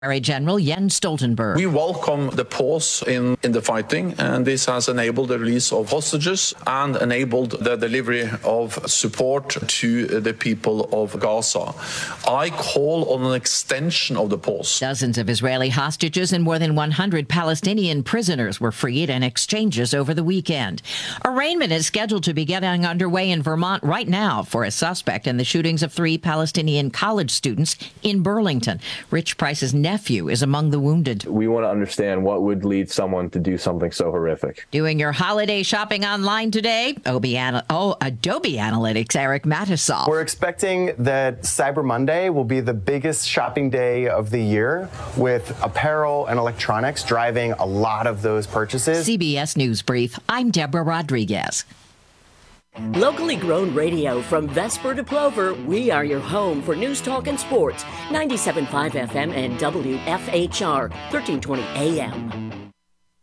General Jens Stoltenberg. We welcome the pause in the fighting, and this has enabled the release of hostages and enabled the delivery of support to the people of Gaza. I call on an extension of the pause. Dozens of Israeli hostages and more than 100 Palestinian prisoners were freed in exchanges over the weekend. Arraignment is scheduled to be getting underway in Vermont right now for a suspect in the shootings of 3 Palestinian college students in Burlington. Rich Price's nephew is among the wounded. We want to understand what would lead someone to do something so horrific. Doing your holiday shopping online today? Adobe Analytics' Eric Matisol. We're expecting that Cyber Monday will be the biggest shopping day of the year, with apparel and electronics driving a lot of those purchases. CBS News Brief. I'm Deborah Rodriguez. Locally grown radio from Vesper to Plover, we are your home for news, talk, and sports. 97.5 FM and WFHR, 1320 AM.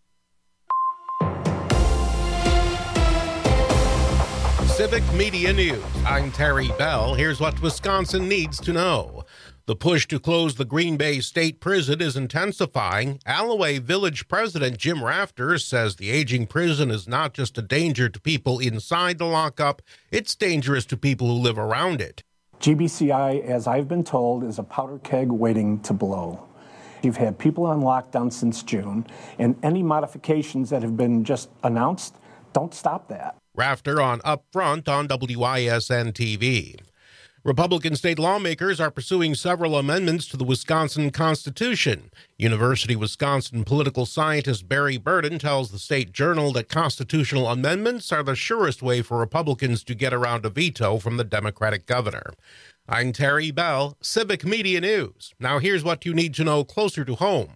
Civic Media News. I'm Terry Bell. Here's what Wisconsin needs to know. The push to close the Green Bay State Prison is intensifying. Alloway Village President Jim Rafters says the aging prison is not just a danger to people inside the lockup, it's dangerous to people who live around it. GBCI, as I've been told, is a powder keg waiting to blow. You've had people on lockdown since June, and any modifications that have been just announced don't stop that. Rafter on Upfront on WISN TV. Republican state lawmakers are pursuing several amendments to the Wisconsin Constitution. University of Wisconsin political scientist Barry Burden tells the State Journal that constitutional amendments are the surest way for Republicans to get around a veto from the Democratic governor. I'm Terry Bell, Civic Media News. Now here's what you need to know closer to home.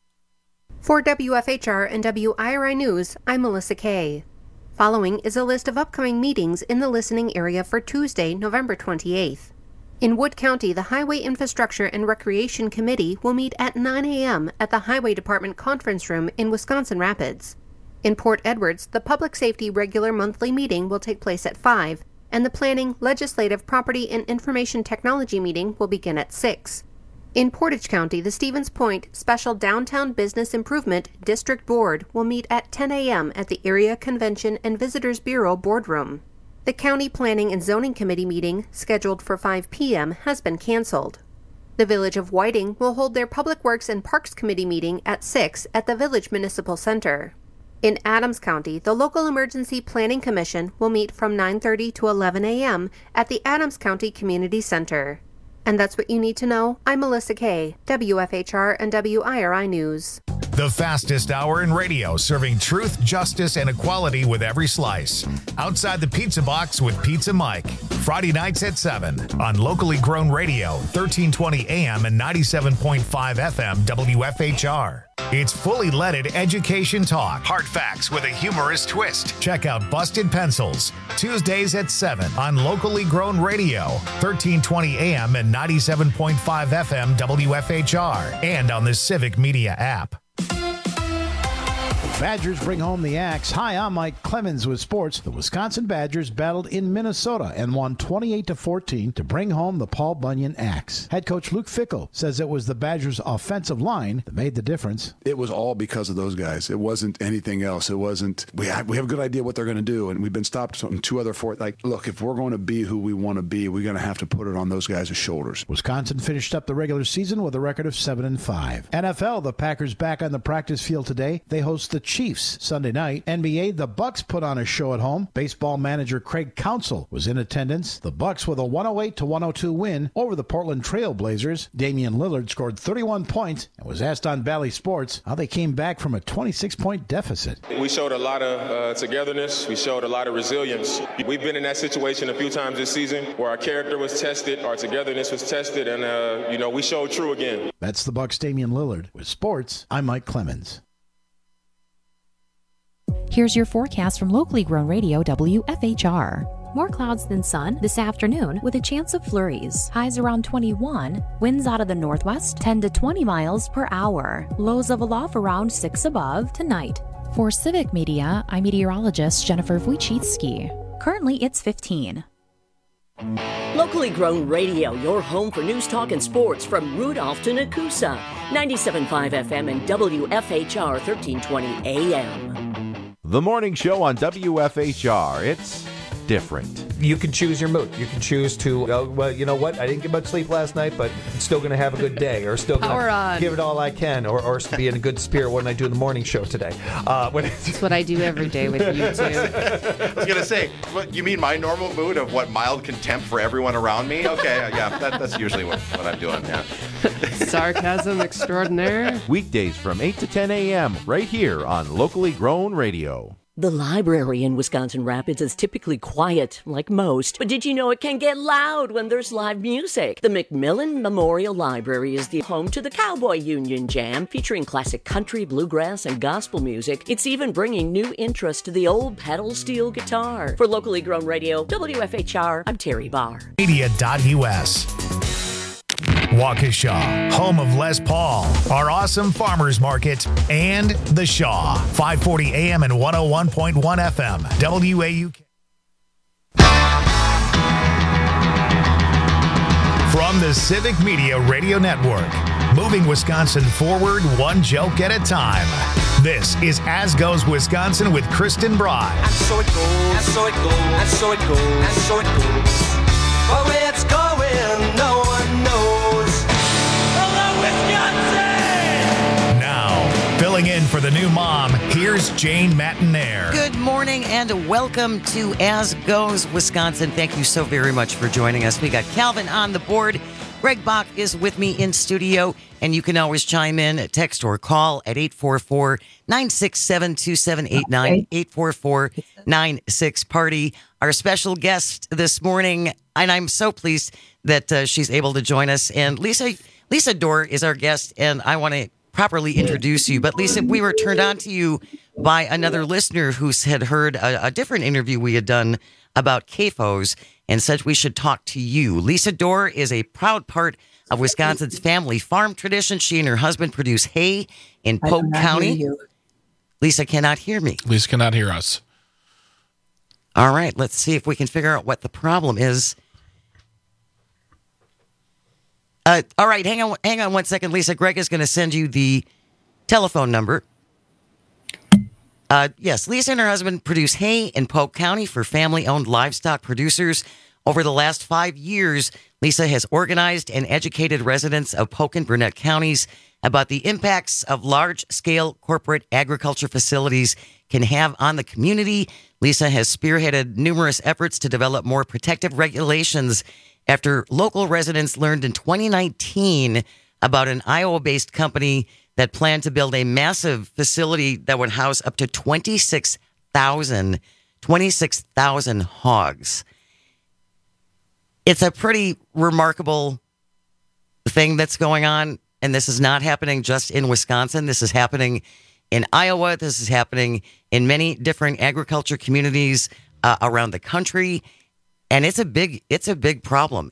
For WFHR and WIRI News, I'm Melissa Kay. Following is a list of upcoming meetings in the listening area for Tuesday, November 28th. In Wood County, the Highway Infrastructure and Recreation Committee will meet at 9 a.m. at the Highway Department Conference Room in Wisconsin Rapids. In Port Edwards, the Public Safety regular monthly meeting will take place at 5, and the Planning, Legislative, Property, and Information Technology meeting will begin at 6. In Portage County, the Stevens Point Special Downtown Business Improvement District Board will meet at 10 a.m. at the Area Convention and Visitors Bureau Boardroom. The County Planning and Zoning Committee meeting, scheduled for 5 p.m., has been canceled. The Village of Whiting will hold their Public Works and Parks Committee meeting at 6 at the Village Municipal Center. In Adams County, the Local Emergency Planning Commission will meet from 9:30 to 11 a.m. at the Adams County Community Center. And that's what you need to know. I'm Melissa Kay, WFHR and WIRI News. The fastest hour in radio, serving truth, justice, and equality with every slice. Outside the Pizza Box with Pizza Mike. Friday nights at 7 on locally grown radio, 1320 AM and 97.5 FM WFHR. It's fully leaded education talk. Hard facts with a humorous twist. Check out Busted Pencils. Tuesdays at 7 on locally grown radio, 1320 AM and 97.5 FM WFHR. And on the Civic Media app. Badgers bring home the axe. Hi, I'm Mike Clemens with sports. The Wisconsin Badgers battled in Minnesota and won 28-14 to bring home the Paul Bunyan axe. Head coach Luke Fickell says it was the Badgers' offensive line that made the difference. It was all because of those guys. It wasn't anything else. It wasn't, we have a good idea what they're going to do, and we've been stopped on 2 other 4. Like, look, if we're going to be who we want to be, we're going to have to put it on those guys' shoulders. Wisconsin finished up the regular season with a record of 7-5. NFL, the Packers back on the practice field today. They host the Chiefs Sunday night. NBA, the Bucks put on a show at home. Baseball manager Craig Counsell was in attendance. The Bucks with a 108-102 win over the Portland Trail Blazers. Damian Lillard scored 31 points and was asked on Bally Sports how they came back from a 26-point deficit. We showed a lot of togetherness. We showed a lot of resilience. We've been in that situation a few times this season where our character was tested, our togetherness was tested, and we showed true again. That's the Bucks' Damian Lillard. With sports, I'm Mike Clemens. Here's your forecast from locally grown radio WFHR. More clouds than sun this afternoon with a chance of flurries. Highs around 21. Winds out of the northwest 10 to 20 miles per hour. Lows of aloft around 6 above tonight. For Civic Media, I'm meteorologist Jennifer Wojcicki. Currently it's 15. Locally Grown Radio, your home for news, talk, and sports from Rudolph to Nakusa. 97.5 FM and WFHR 1320 AM. The morning show on WFHR. It's different. You can choose your mood. You can choose to, well, you know what? I didn't get much sleep last night, but I'm still going to have a good day, or still going to give it all I can, or be in a good spirit when I do the morning show today. That's what I do every day with you, too. I was going to say, what, you mean my normal mood of what, mild contempt for everyone around me? Okay, yeah, that's usually what I'm doing, yeah. Sarcasm extraordinaire. Weekdays from 8 to 10 a.m. right here on Locally Grown Radio. The library in Wisconsin Rapids is typically quiet, like most, but did you know it can get loud when there's live music? The McMillan Memorial Library is the home to the Cowboy Union Jam, featuring classic country, bluegrass, and gospel music. It's even bringing new interest to the old pedal steel guitar. For Locally Grown Radio, WFHR, I'm Terry Barr. Media.us. Waukesha, home of Les Paul, our awesome farmers market, and The Shaw, 540 AM and 101.1 FM, WAUK. From the Civic Media Radio Network, moving Wisconsin forward one joke at a time. This is As Goes Wisconsin with Kristen Bry. And so it goes, and so it goes, and so it goes, and so it goes. But where it's going, no one knows. Hello, Wisconsin! Now, filling in for the new mom, here's Jane Matinaire. Good morning and welcome to As Goes Wisconsin. Thank you so very much for joining us. We got Calvin on the board. Greg Bach is with me in studio, and you can always chime in, text or call at 844-967-2789, 844-96-PARTY. Our special guest this morning, and I'm so pleased that she's able to join us. And Lisa Dorr is our guest, and I want to properly introduce you. But Lisa, we were turned on to you by another listener who had heard a different interview we had done about CAFOs and said we should talk to you. Lisa Dorr is a proud part of Wisconsin's family farm tradition. She and her husband produce hay in Polk County. Lisa cannot hear me. Lisa cannot hear us. All right, let's see if we can figure out what the problem is. All right, hang on 1 second, Lisa. Greg is going to send you the telephone number. Yes, Lisa and her husband produce hay in Polk County for family-owned livestock producers. Over the last 5 years, Lisa has organized and educated residents of Polk and Burnett counties about the impacts of large-scale corporate agriculture facilities can have on the community. Lisa has spearheaded numerous efforts to develop more protective regulations after local residents learned in 2019 about an Iowa-based company that planned to build a massive facility that would house up to 26,000 hogs. It's a pretty remarkable thing that's going on, and this is not happening just in Wisconsin. This is happening in Iowa. This is happening in many different agriculture communities around the country, and it's a big problem.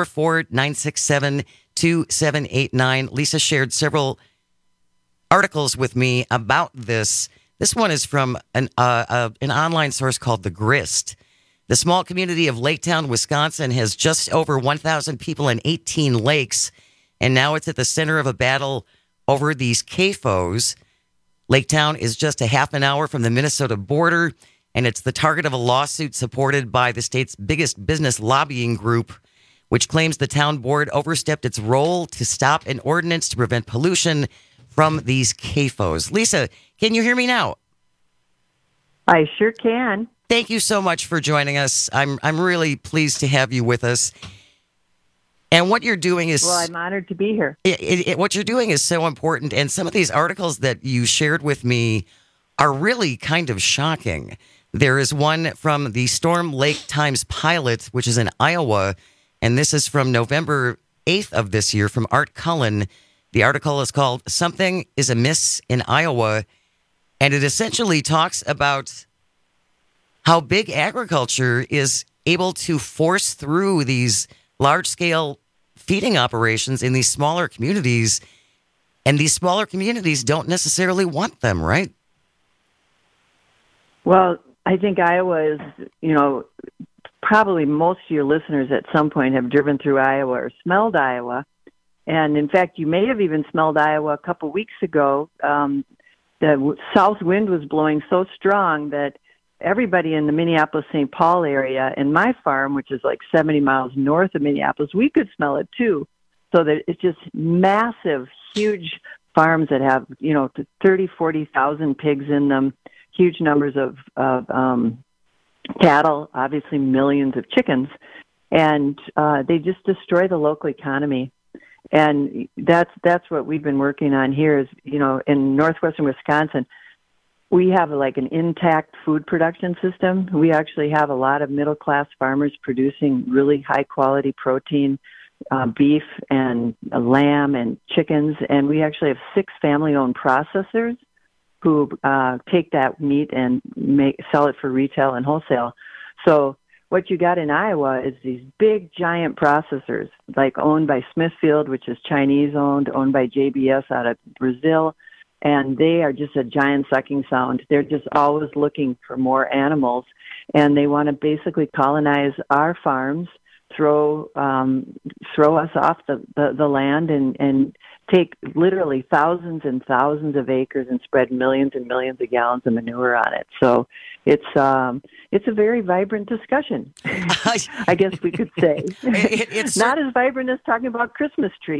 844-967-2789. Lisa shared several articles with me about this. This one is from an online source called The Grist. The small community of Laketown, Wisconsin has just over 1,000 people and 18 lakes, and now it's at the center of a battle over these CAFOs. Laketown is just a half an hour from the Minnesota border, and it's the target of a lawsuit supported by the state's biggest business lobbying group, which claims the town board overstepped its role to stop an ordinance to prevent pollution from these CAFOs. Lisa, can you hear me now? I sure can. Thank you so much for joining us. I'm really pleased to have you with us. And what you're doing is... Well, I'm honored to be here. What you're doing is so important. And some of these articles that you shared with me are really kind of shocking. There is one from the Storm Lake Times Pilot, which is in Iowa. And this is from November 8th of this year from Art Cullen. The article is called Something is Amiss in Iowa. And it essentially talks about how big agriculture is able to force through these large-scale feeding operations in these smaller communities, and these smaller communities don't necessarily want them, right? Well, I think Iowa is, probably most of your listeners at some point have driven through Iowa or smelled Iowa. And in fact, you may have even smelled Iowa a couple weeks ago. The south wind was blowing so strong that everybody in the Minneapolis-St. Paul area and my farm, which is like 70 miles north of Minneapolis, we could smell it too. So that it's just massive, huge farms that have, 30, 40,000 pigs in them, huge numbers of cattle, obviously millions of chickens, and they just destroy the local economy. And that's what we've been working on here is, in northwestern Wisconsin, we have like an intact food production system. We actually have a lot of middle-class farmers producing really high-quality protein, beef and lamb and chickens, and we actually have 6 family-owned processors who take that meat and sell it for retail and wholesale. So what you got in Iowa is these big, giant processors, like owned by Smithfield, which is Chinese-owned, owned by JBS out of Brazil, and they are just a giant sucking sound. They're just always looking for more animals, and they want to basically colonize our farms, throw us off the land and take literally thousands and thousands of acres and spread millions and millions of gallons of manure on it. So it's a very vibrant discussion, I guess we could say. It's not as vibrant as talking about Christmas trees.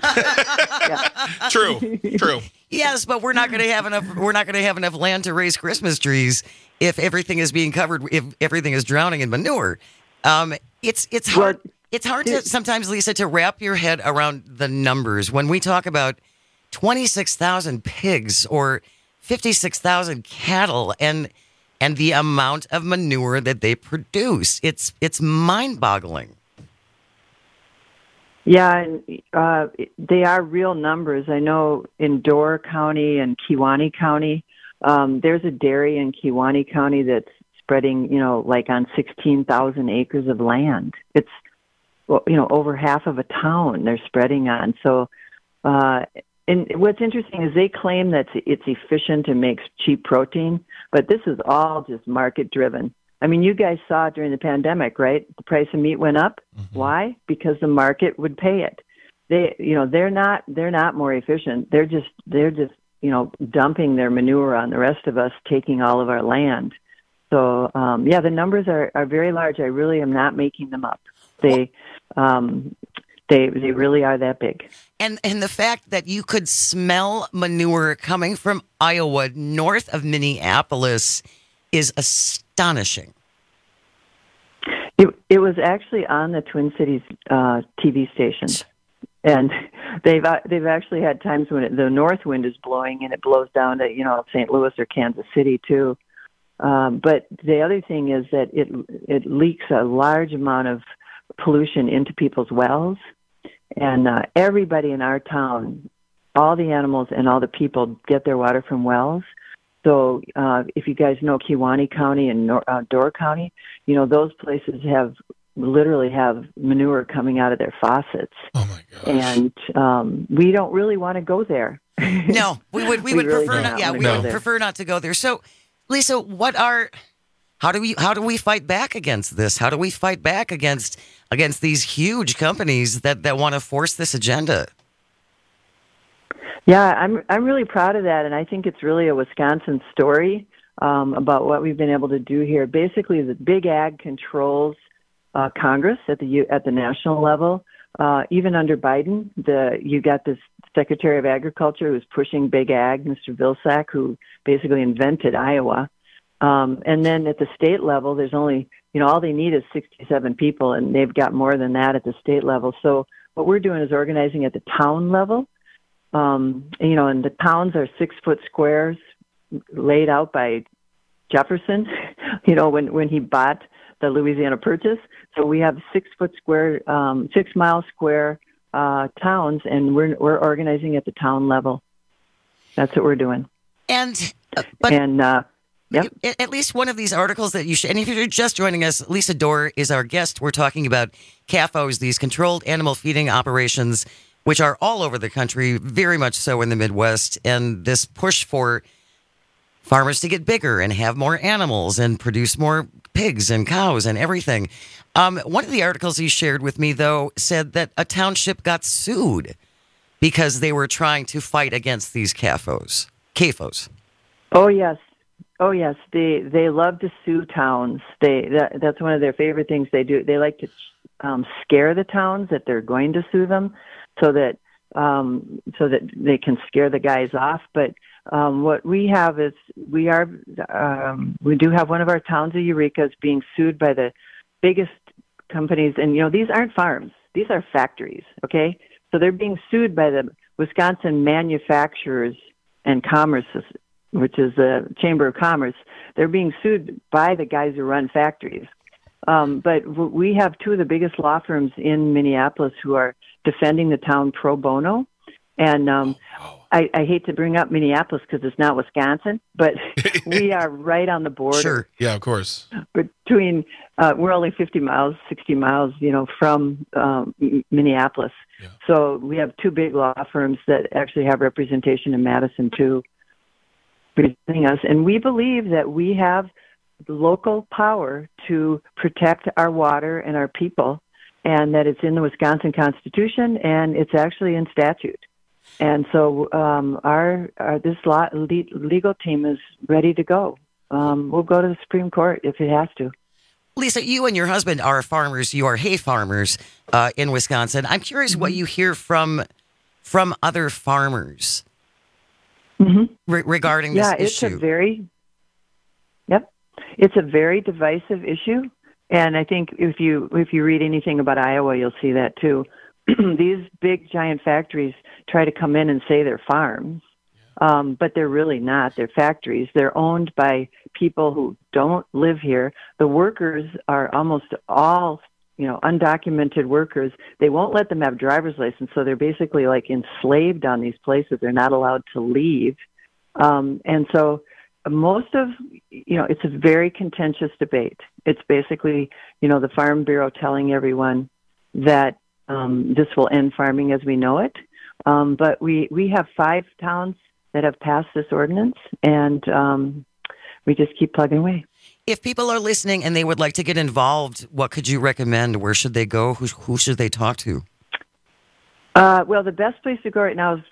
True. Yes, but we're not going to have enough. We're not going to have enough land to raise Christmas trees if everything is being covered. If everything is drowning in manure. It's hard. It's hard to sometimes, Lisa, to wrap your head around the numbers when we talk about 26,000 pigs or 56,000 cattle and the amount of manure that they produce. It's mind-boggling. Yeah, and they are real numbers. I know in Door County and Kewaunee County, there's a dairy in Kewaunee County that's spreading, like on 16,000 acres of land. It's, over half of a town they're spreading on. So, and what's interesting is they claim that it's efficient and makes cheap protein, but this is all just market driven. I mean, you guys saw it during the pandemic, right? The price of meat went up. Mm-hmm. Why? Because the market would pay it. They're not more efficient. They're just dumping their manure on the rest of us, taking all of our land. So, the numbers are very large. I really am not making them up. They really are that big. And the fact that you could smell manure coming from Iowa north of Minneapolis is astonishing. It was actually on the Twin Cities TV stations. And they've actually had times when the north wind is blowing and it blows down to, St. Louis or Kansas City too. But the other thing is that it leaks a large amount of pollution into people's wells, and everybody in our town, all the animals and all the people get their water from wells. So if you guys know Kewaunee County and Door County, those places literally have manure coming out of their faucets. Oh my gosh. And we don't really want to go there. No, we would really prefer not. Yeah, we would prefer not to go there. So, Lisa, how do we fight back against this? How do we fight back against these huge companies that want to force this agenda? Yeah, I'm really proud of that, and I think it's really a Wisconsin story about what we've been able to do here. Basically, the Big Ag controls Congress at the national level. Even under Biden, you got this Secretary of Agriculture who's pushing Big Ag, Mr. Vilsack, who basically invented Iowa. And then at the state level, there's only, all they need is 67 people, and they've got more than that at the state level. So what we're doing is organizing at the town level. And the towns are 6-foot squares laid out by Jefferson, when he bought the Louisiana Purchase. So we have 6-foot square, 6 mile square towns, and we're organizing at the town level. That's what we're doing. Yep. At least one of these articles that you should, and if you're just joining us, Lisa Dorr is our guest. We're talking about CAFOs, these controlled animal feeding operations, which are all over the country, very much so in the Midwest, and this push for farmers to get bigger and have more animals and produce more pigs and cows and everything. One of the articles he shared with me, though, said that a township got sued because they were trying to fight against these CAFOs. Oh, yes. They love to sue towns. That's one of their favorite things they do. They like to scare the towns that they're going to sue them, so that they can scare the guys off. But what we have is we do have one of our towns of Eureka's being sued by the biggest companies, and these aren't farms; these are factories. Okay, so they're being sued by the Wisconsin Manufacturers and Commerce, which is the Chamber of Commerce. They're being sued by the guys who run factories. But we have two of the biggest law firms in Minneapolis who are defending the town pro bono. And I hate to bring up Minneapolis because it's not Wisconsin, but we are right on the border. Sure. Yeah, of course. Between, we're only 50 miles, 60 miles, from Minneapolis. Yeah. So we have two big law firms that actually have representation in Madison too, representing us. And we believe that we have the local power to protect our water and our people, and that it's in the Wisconsin Constitution and it's actually in statute. And so this legal team is ready to go. We'll go to the Supreme Court if it has to. Lisa, you and your husband are farmers. You are hay farmers in Wisconsin. I'm curious what you hear from other farmers regarding this issue. It's a very divisive issue, and I think if you read anything about Iowa, you'll see that too. These big giant factories try to come in and say they're farms, but they're really not. They're factories. They're owned by people who don't live here. The workers are almost all undocumented workers. They won't let them have driver's license, so they're basically like enslaved on these places. They're not allowed to leave, and so. Most of, it's a very contentious debate. It's basically, the Farm Bureau telling everyone that this will end farming as we know it. But we have 5 towns that have passed this ordinance, and we just keep plugging away. If people are listening and they would like to get involved, what could you recommend? Where should they go? Who should they talk to? Well, the best place to go right now is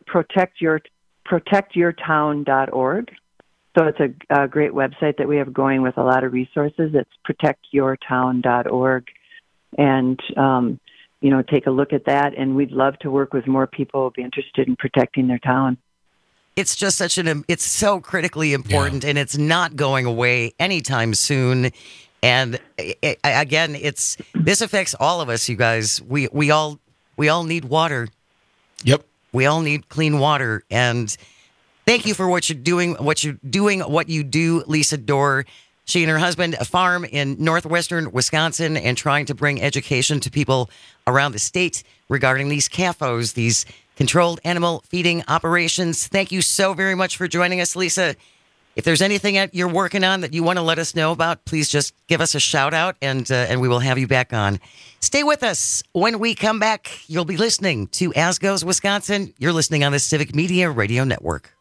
protectyourtown.org. So it's a great website that we have going with a lot of resources. It's protectyourtown.org. And, take a look at that. And we'd love to work with more people who will be interested in protecting their town. It's just it's so critically important, and it's not going away anytime soon. And this affects all of us, you guys. We all need water. Yep. We all need clean water. And thank you for what you do, Lisa Dorr. She and her husband farm in northwestern Wisconsin and trying to bring education to people around the state regarding these CAFOs, these controlled animal feeding operations. Thank you so very much for joining us, Lisa. If there's anything that you're working on that you want to let us know about, please just give us a shout out and we will have you back on. Stay with us. When we come back, you'll be listening to As Goes Wisconsin. You're listening on the Civic Media Radio Network.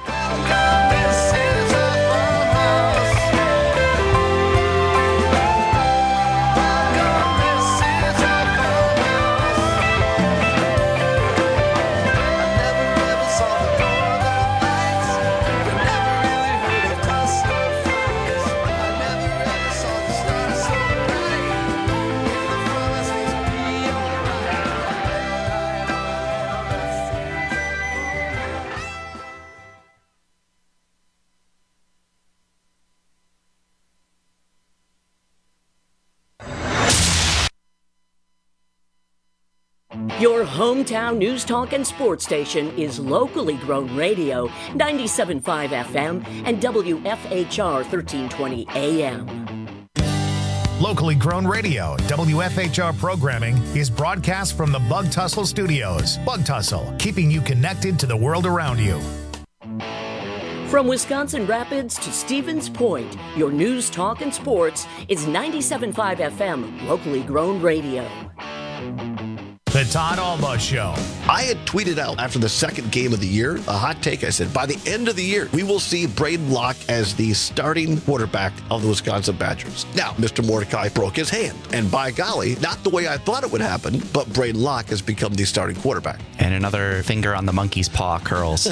Your hometown news, talk, and sports station is Locally Grown Radio, 97.5 FM and WFHR 1320 AM. Locally Grown Radio, WFHR programming is broadcast from the Bug Tussle Studios. Bug Tussle, keeping you connected to the world around you. From Wisconsin Rapids to Stevens Point, your news, talk, and sports is 97.5 FM, Locally Grown Radio. The Todd Alba Show. I had tweeted out after the second game of the year, a hot take. I said, by the end of the year, we will see Braden Locke as the starting quarterback of the Wisconsin Badgers. Now, Mr. Mordecai broke his hand. And by golly, not the way I thought it would happen, but Braden Locke has become the starting quarterback. And another finger on the monkey's paw curls.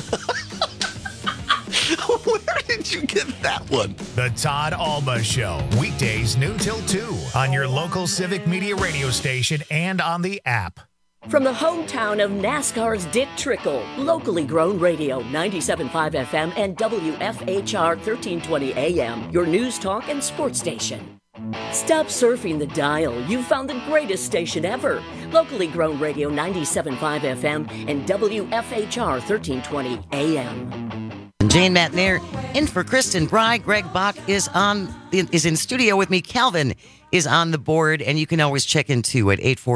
Where did you get that one? The Todd Alba Show. Weekdays noon till 2 on your local Civic Media radio station and on the app. From the hometown of NASCAR's Dick Trickle, locally grown radio, 97.5 FM and WFHR 1320 AM, your news talk and sports station. Stop surfing the dial. You've found the greatest station ever. Locally grown radio, 97.5 FM and WFHR 1320 AM. Jane Matnair in for Kristen Bry. Greg Bach is in studio with me. Calvin is on the board, and you can always check in too at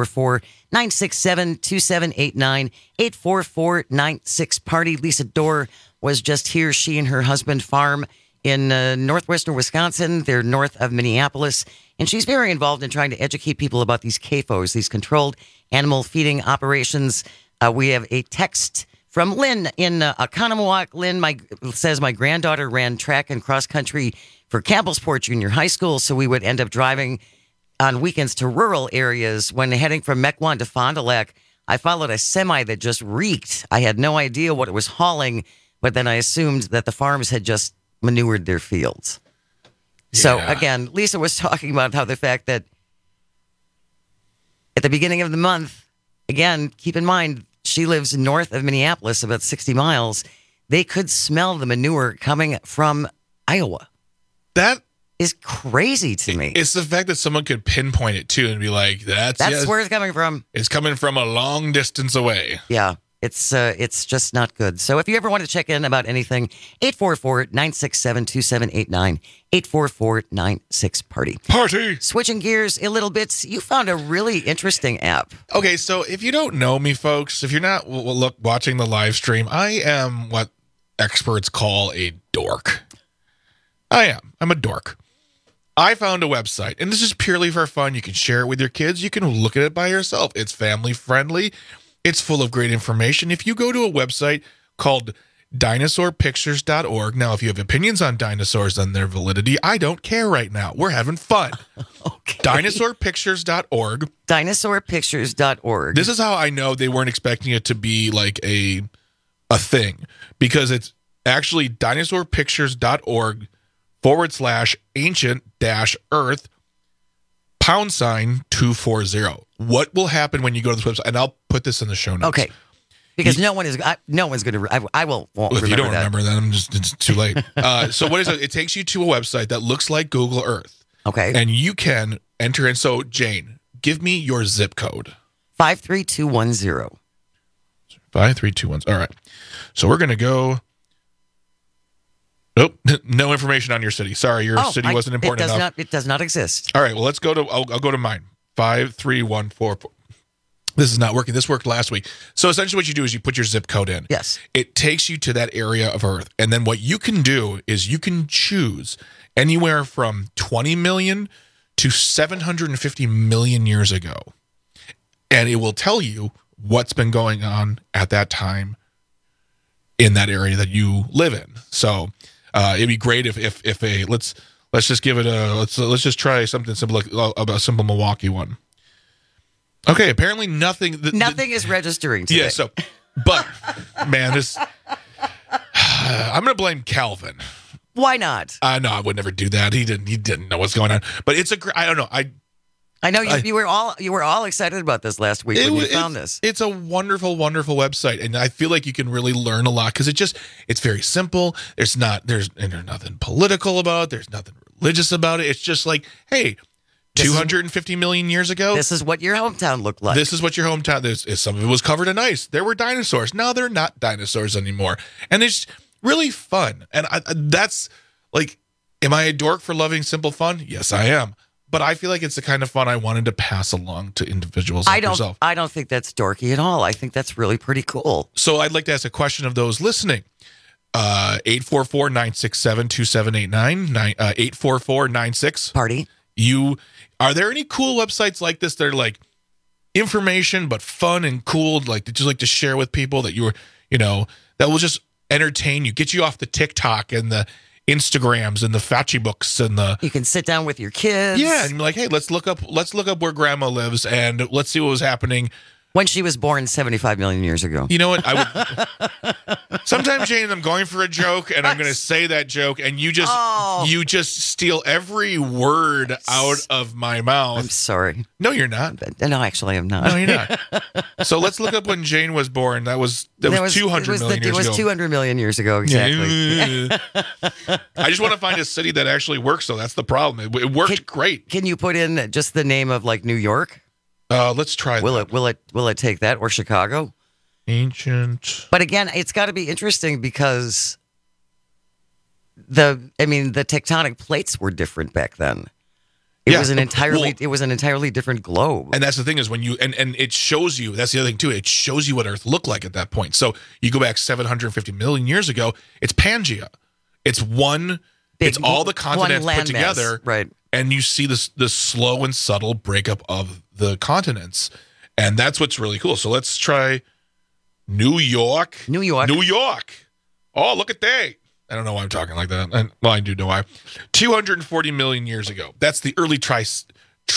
844-967-2789, 844-96-PARTY. Lisa Dorr was just here. She and her husband farm in northwestern Wisconsin. They're north of Minneapolis, and she's very involved in trying to educate people about these CAFOs, these controlled animal feeding operations. We have a text from Lynn in Oconomowoc. Lynn says, my granddaughter ran track and cross country for Campbellsport Junior High School, so we would end up driving on weekends to rural areas. When heading from Mequon to Fond du Lac, I followed a semi that just reeked. I had no idea what it was hauling, but then I assumed that the farms had just manured their fields. Yeah. So again, Lisa was talking about how the fact that at the beginning of the month, again, keep in mind, she lives north of Minneapolis, about 60 miles. They could smell the manure coming from Iowa. That is crazy to me. It's the fact that someone could pinpoint it too and be like, that's where it's coming from. It's coming from a long distance away. Yeah. It's just not good. So if you ever want to check in about anything, 844-967-2789, 844-96-PARTY. Party! Switching gears a little bit, you found a really interesting app. Okay, so if you don't know me, folks, if you're not watching the live stream, I am what experts call a dork. I am. I'm a dork. I found a website, and this is purely for fun. You can share it with your kids. You can look at it by yourself. It's family friendly. It's full of great information. If you go to a website called dinosaurpictures.org, now if you have opinions on dinosaurs and their validity, I don't care right now. We're having fun. Okay. Dinosaurpictures.org. Dinosaurpictures.org. This is how I know they weren't expecting it to be like a thing, because it's actually dinosaurpictures.org /ancient-earth #240. What will happen when you go to this website? And I'll put this in the show notes. Okay. Because no one's going to. I won't remember that. If you don't remember that, it's too late. So what is it? It takes you to a website that looks like Google Earth. Okay. And you can enter in. So, Jane, give me your zip code. 53210. 53210. All right. So we're going to go. Nope. No information on your city. Sorry, your city wasn't important enough. It does not exist. All right. Well, let's go to. I'll go to mine. 53144. This is not working. This worked last week. So essentially what you do is you put your zip code in. Yes. It takes you to that area of Earth. And then what you can do is you can choose anywhere from 20 million to 750 million years ago. And it will tell you what's been going on at that time in that area that you live in. So it'd be great if let's just give it let's just try something simple, like a simple Milwaukee one. Okay, apparently nothing is registering today. Yeah, so, but man, I'm going to blame Calvin. Why not? No, I would never do that. He didn't know what's going on. But it's I don't know. I know you were all excited about this last week when you found this. It's a wonderful, wonderful website, and I feel like you can really learn a lot because it's very simple. There's nothing political about it. There's nothing religious about it. It's just like, hey, 250 million years ago, this is what your hometown looked like. This is what your hometown is. Some of it was covered in ice. There were dinosaurs. Now they're not dinosaurs anymore, and it's really fun. And that's like, am I a dork for loving simple fun? Yes, I am. But I feel like it's the kind of fun I wanted to pass along to individuals like yourself. I don't think that's dorky at all. I think that's really pretty cool. So I'd like to ask a question of those listening. 844-967-2789, 844-96 Party. Are there any cool websites like this that are like, information, but fun and cool, like that you like to share with people that you were, that will just entertain you, get you off the TikTok and the Instagrams and the Facci books and the. You can sit down with your kids. Yeah, and be like, hey, let's look up where Grandma lives and let's see what was happening when she was born 75 million years ago. You know what? I would. Sometimes, Jane, I'm going for a joke and I'm going to say that joke, and you just steal every word out of my mouth. I'm sorry. No, you're not. No, actually, I'm not. No, you're not. So let's look up when Jane was born. That was 200 million years ago. It was 200 million years ago, exactly. I just want to find a city that actually works, though. That's the problem. It worked great. Can you put in just the name of like New York? Let's try that. Will it take that, or Chicago? Ancient. But again, it's got to be interesting because the tectonic plates were different back then. It was an entirely different globe. And that's the thing is when you and it shows you, that's the other thing too, it shows you what Earth looked like at that point. So you go back 750 million years ago, it's Pangea. It's it's all the continents put together. Right. And you see the slow and subtle breakup of the continents. And that's what's really cool. So let's try New York. New York. Oh, look at that. I don't know why I'm talking like that. Well, I do know why. 240 million years ago. That's the early Triassic.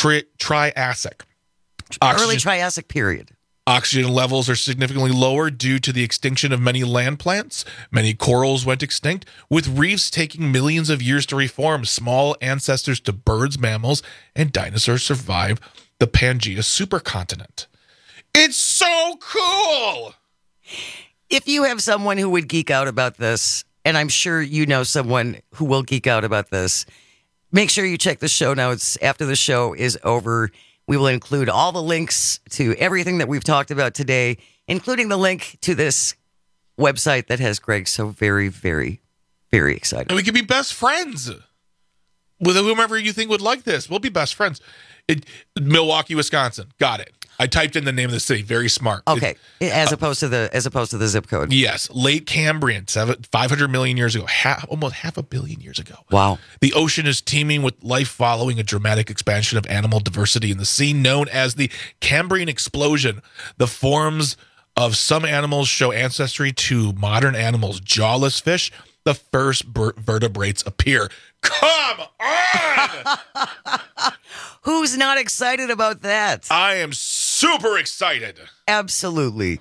Early Triassic period. Oxygen levels are significantly lower due to the extinction of many land plants. Many corals went extinct, with reefs taking millions of years to reform. Small ancestors to birds, mammals, and dinosaurs survive the Pangea supercontinent. It's so cool! If you have someone who would geek out about this, and I'm sure you know someone who will geek out about this, make sure you check the show notes after the show is over. We will include all the links to everything that we've talked about today, including the link to this website that has Greg so very, very, very excited. And we can be best friends with whomever you think would like this. We'll be best friends. Milwaukee, Wisconsin. Got it. I typed in the name of the city. Very smart. Okay, as opposed to the zip code. Yes, late Cambrian, 500 million years ago, almost half a billion years ago. Wow. The ocean is teeming with life following a dramatic expansion of animal diversity in the sea, known as the Cambrian explosion. The forms of some animals show ancestry to modern animals. Jawless fish, the first vertebrates appear. Come on! Who's not excited about that? I am super excited. Absolutely.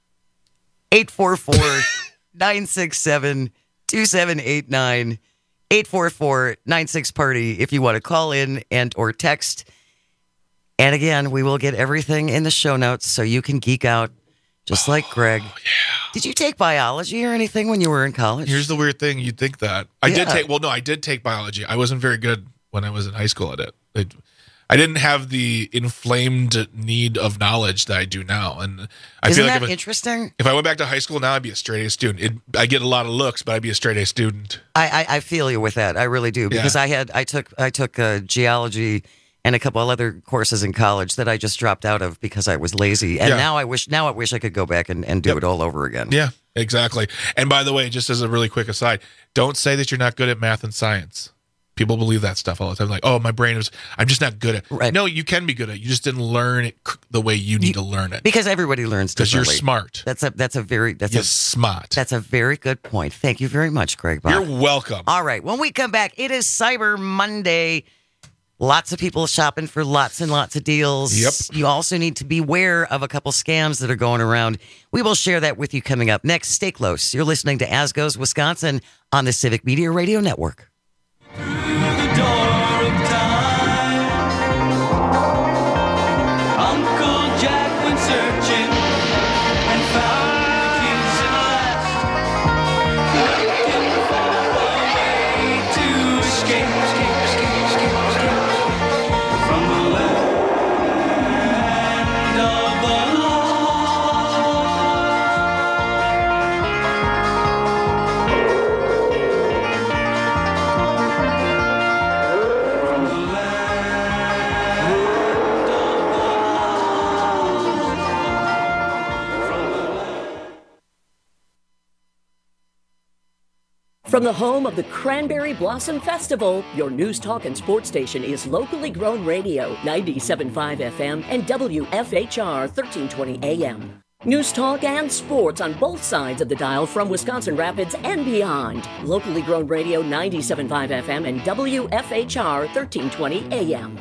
844-967-2789. 844-96-PARTY if you want to call in and or text. And again, we will get everything in the show notes so you can geek out just like Greg. Yeah. Did you take biology or anything when you were in college? Here's the weird thing. You'd think that. I did take biology. I wasn't very good when I was in high school at it. I didn't have the inflamed need of knowledge that I do now. And I Isn't feel like that interesting? If I went back to high school now, I'd be a straight A student. I get a lot of looks, but I'd be a straight A student. I feel you with that. I really do. Because I took geology and a couple of other courses in college that I just dropped out of because I was lazy. And now I wish I could go back and do it all over again. Yeah, exactly. And by the way, just as a really quick aside, don't say that you're not good at math and science. People believe that stuff all the time. Like, oh, I'm just not good at it. Right. No, you can be good at it. You just didn't learn it the way you need to learn it. Because everybody learns differently. Because you're smart. That's a smart. That's a very good point. Thank you very much, Greg Bach. You're welcome. All right. When we come back, it is Cyber Monday. Lots of people shopping for lots and lots of deals. Yep. You also need to be aware of a couple scams that are going around. We will share that with you coming up next. Stay close. You're listening to As Goes Wisconsin on the Civic Media Radio Network. From the home of the Cranberry Blossom Festival, your news, talk, and sports station is Locally Grown Radio, 97.5 FM and WFHR 1320 AM. News, talk, and sports on both sides of the dial from Wisconsin Rapids and beyond. Locally Grown Radio, 97.5 FM and WFHR 1320 AM.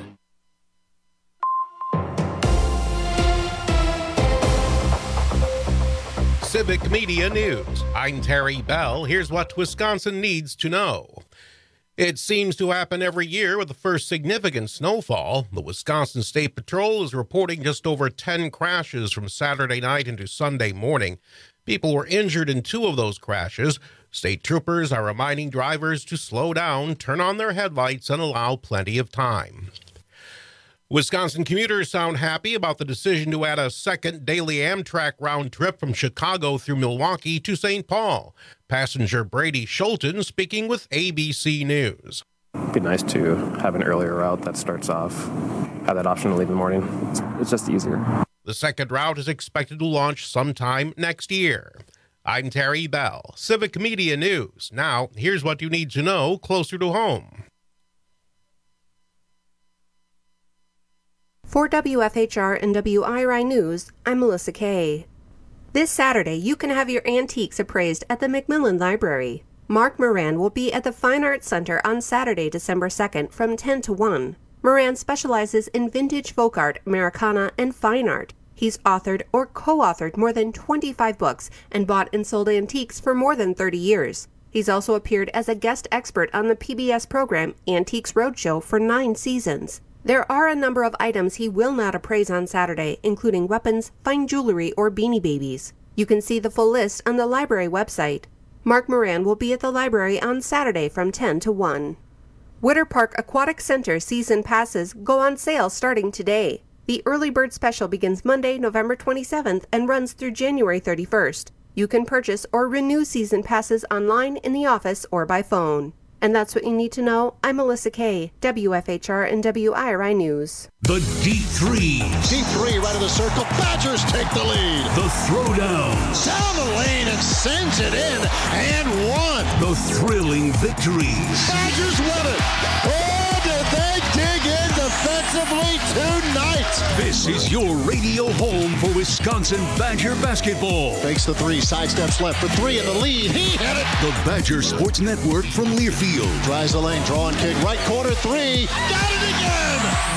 Civic Media News. I'm Terry Bell. Here's what Wisconsin needs to know. It seems to happen every year with the first significant snowfall. The Wisconsin State Patrol is reporting just over 10 crashes from Saturday night into Sunday morning. People were injured in 2 of those crashes. State troopers are reminding drivers to slow down, turn on their headlights, and allow plenty of time. Wisconsin commuters sound happy about the decision to add a second daily Amtrak round trip from Chicago through Milwaukee to St. Paul. Passenger Brady Schulten speaking with ABC News. It'd be nice to have an earlier route that starts off, have that option to leave in the morning. It's just easier. The second route is expected to launch sometime next year. I'm Terry Bell, Civic Media News. Now, here's what you need to know closer to home. For WFHR and WIRI News, I'm Melissa Kay. This Saturday, you can have your antiques appraised at the McMillan Library. Mark Moran will be at the Fine Arts Center on Saturday, December 2nd from 10 to 1. Moran specializes in vintage folk art, Americana, and fine art. He's authored or co-authored more than 25 books and bought and sold antiques for more than 30 years. He's also appeared as a guest expert on the PBS program Antiques Roadshow for 9 seasons. There are a number of items he will not appraise on Saturday, including weapons, fine jewelry, or Beanie Babies. You can see the full list on the library website. Mark Moran will be at the library on Saturday from 10 to 1. Witter Park Aquatic Center season passes go on sale starting today. The early bird special begins Monday, November 27th and runs through January 31st. You can purchase or renew season passes online, in the office, or by phone. And that's what you need to know. I'm Melissa Kay, WFHR and WIRI News. The deep threes. Deep three right of the circle. Badgers take the lead. The throwdowns. Down the lane and sends it in and one. The thrilling victories. Badgers win it. Oh, did they dig in defensively tonight? This is your radio home for Wisconsin Badger basketball. Fakes the three, sidesteps left for three in the lead. He hit it. The Badger Sports Network from Learfield. Tries the lane, draw and kick, right corner three. Got it again.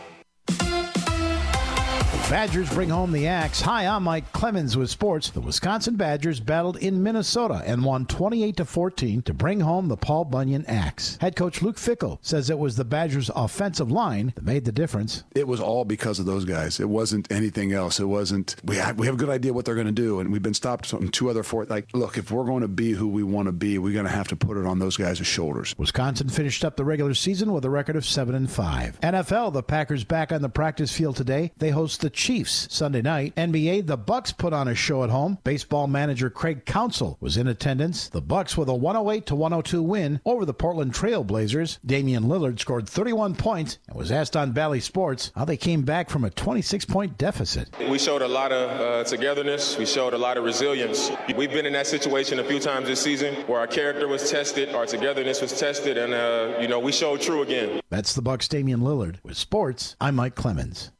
Badgers bring home the axe. Hi, I'm Mike Clemens with sports. The Wisconsin Badgers battled in Minnesota and won 28-14 to bring home the Paul Bunyan axe. Head coach Luke Fickell says it was the Badgers' offensive line that made the difference. It was all because of those guys. It wasn't anything else. It wasn't, we have a good idea what they're going to do, and we've been stopped from 2 other 4. Like, look, if we're going to be who we want to be, we're going to have to put it on those guys' shoulders. Wisconsin finished up the regular season with a record of 7-5. NFL, the Packers back on the practice field today. They host the Chiefs Sunday night. NBA, the Bucks put on a show at home. Baseball manager Craig Counsell was in attendance. The Bucks with a 108-102 win over the Portland Trail Blazers. Damian Lillard scored 31 points and was asked on Bally Sports how they came back from a 26-point deficit. We showed a lot of togetherness. We showed a lot of resilience. We've been in that situation a few times this season where our character was tested, our togetherness was tested, and we showed true again. That's the Bucks' Damian Lillard. With sports, I'm Mike Clemens.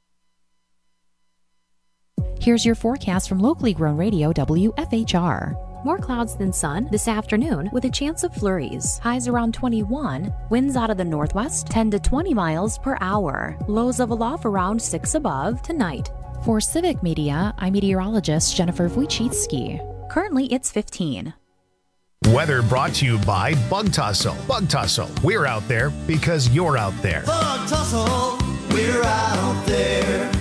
Here's your forecast from Locally Grown Radio WFHR. More clouds than sun this afternoon with a chance of flurries. Highs around 21. Winds out of the northwest 10 to 20 miles per hour. Lows of aloft around 6 above tonight. For Civic Media, I'm meteorologist Jennifer Wojcicki. Currently, it's 15. Weather brought to you by Bug Tussle. Bug Tussle. We're out there because you're out there. Bug Tussle. We're out there.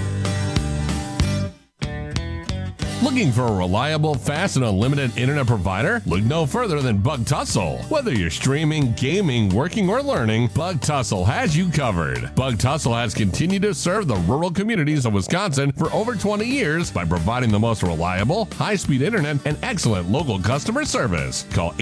Looking for a reliable, fast, and unlimited internet provider? Look no further than Bug Tussle. Whether you're streaming, gaming, working, or learning, Bug Tussle has you covered. Bug Tussle has continued to serve the rural communities of Wisconsin for over 20 years by providing the most reliable, high-speed internet and excellent local customer service. Call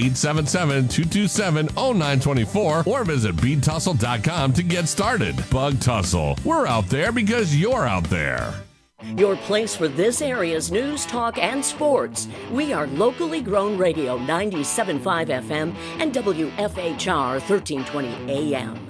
877-227-0924 or visit BeatTussle.com to get started. Bug Tussle. We're out there because you're out there. Your place for this area's news, talk, and sports. We are locally grown radio 97.5 FM and WFHR 1320 AM.